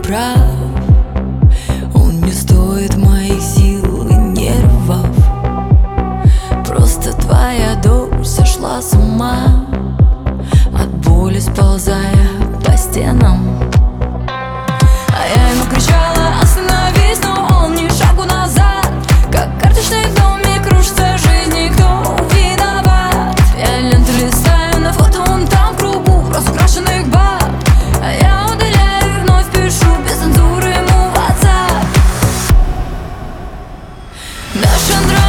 прав. Он не стоит моих сил и нервов. Просто твоя дочь сошла с ума, от боли сползая по стенам. А я ему кричала: остановись, но он ни шагу назад. Как карточный домик кружится жизнь, никто виноват. Я ленты листаю, на фото он там в кругу разукрашенных баб. А я удаляю и вновь пишу без цензуры ему в WhatsApp. Наш